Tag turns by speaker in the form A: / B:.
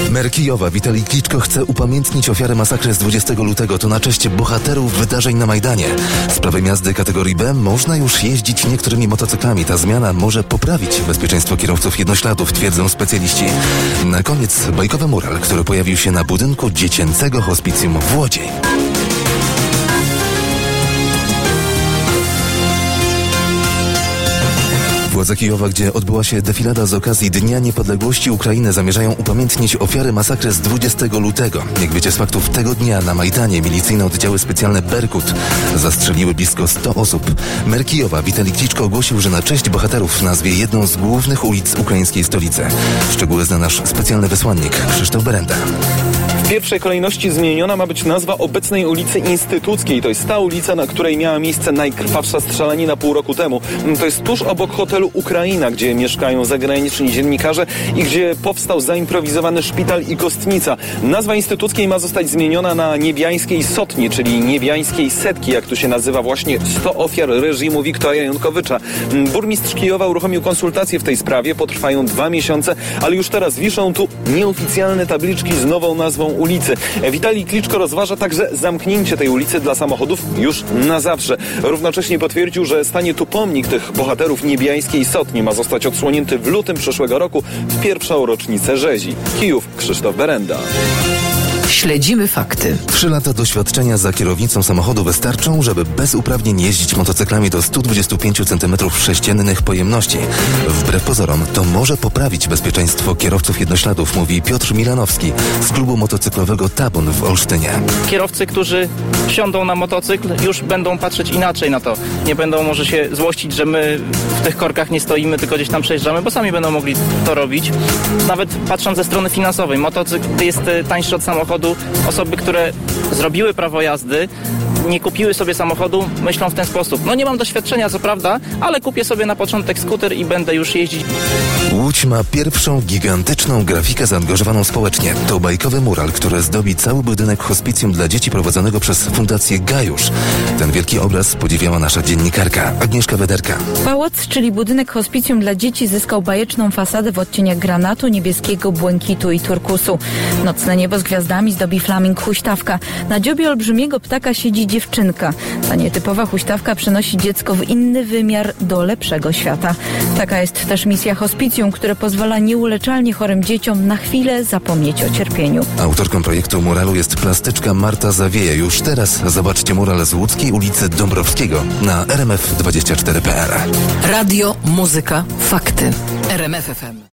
A: Mer Kijowa Witalij Kliczko chce upamiętnić ofiarę masakry z 20 lutego. To na cześć bohaterów wydarzeń na Majdanie. Z prawem jazdy kategorii B można już jeździć niektórymi motocyklami. Ta zmiana może poprawić bezpieczeństwo kierowców jednośladów, twierdzą specjaliści. Na koniec bajkowy mural, który pojawił się na budynku dziecięcego hospicjum w Łodzi. Władze Kijowa, gdzie odbyła się defilada z okazji Dnia Niepodległości Ukrainy, zamierzają upamiętnić ofiary masakry z 20 lutego. Jak wiecie z faktów, tego dnia na Majdanie milicyjne oddziały specjalne Berkut zastrzeliły blisko 100 osób. Mer Kijowa Witalij Kliczko ogłosił, że na cześć bohaterów nazwie jedną z głównych ulic ukraińskiej stolicy. Szczegóły zna nasz specjalny wysłannik Krzysztof Berenda.
B: W pierwszej kolejności zmieniona ma być nazwa obecnej ulicy Instytuckiej. To jest ta ulica, na której miała miejsce najkrwawsza strzelanina pół roku temu. To jest tuż obok hotelu Ukraina, gdzie mieszkają zagraniczni dziennikarze i gdzie powstał zaimprowizowany szpital i kostnica. Nazwa Instytuckiej ma zostać zmieniona na Niebiańskiej Sotni, czyli Niebiańskiej Setki, jak tu się nazywa właśnie 100 ofiar reżimu Wiktora Janukowycza. Burmistrz Kijowa uruchomił konsultacje w tej sprawie, potrwają 2 miesiące, ale już teraz wiszą tu nieoficjalne tabliczki z nową nazwą ulicy. Witalij Kliczko rozważa także zamknięcie tej ulicy dla samochodów już na zawsze. Równocześnie potwierdził, że stanie tu pomnik tych bohaterów Niebiańskiej Sotni. Ma zostać odsłonięty w lutym przyszłego roku w pierwszą rocznicę rzezi. Kijów, Krzysztof Berenda.
C: Śledzimy fakty.
A: 3 lata doświadczenia za kierownicą samochodu wystarczą, żeby bez uprawnień jeździć motocyklami do 125 cm3 pojemności. Wbrew pozorom to może poprawić bezpieczeństwo kierowców jednośladów, mówi Piotr Milanowski z klubu motocyklowego Tabun w Olsztynie.
D: Kierowcy, którzy wsiądą na motocykl, już będą patrzeć inaczej na to. Nie będą może się złościć, że my w tych korkach nie stoimy, tylko gdzieś tam przejeżdżamy, bo sami będą mogli to robić. Nawet patrząc ze strony finansowej, motocykl jest tańszy od samochodu. Osoby, które zrobiły prawo jazdy, nie kupiły sobie samochodu, myślą w ten sposób. No nie mam doświadczenia, co prawda, ale kupię sobie na początek skuter i będę już jeździć.
A: Łódź ma pierwszą gigantyczną grafikę zaangażowaną społecznie. To bajkowy mural, który zdobi cały budynek hospicjum dla dzieci prowadzonego przez Fundację Gajusz. Ten wielki obraz podziwiała nasza dziennikarka Agnieszka Wederka.
E: Pałac, czyli budynek hospicjum dla dzieci, zyskał bajeczną fasadę w odcieniach granatu, niebieskiego, błękitu i turkusu. Nocne niebo z gwiazdami zdobi flaming huśtawka. Na dziobie olbrzymiego ptaka siedzi dziewczynka. Ta nietypowa huśtawka przenosi dziecko w inny wymiar, do lepszego świata. Taka jest też misja hospicjum, które pozwala nieuleczalnie chorym dzieciom na chwilę zapomnieć o cierpieniu.
A: Autorką projektu muralu jest plastyczka Marta Zawieja. Już teraz zobaczcie mural z łódzkiej ulicy Dąbrowskiego na RMF24.pl.
C: Radio, muzyka, fakty. RMF FM.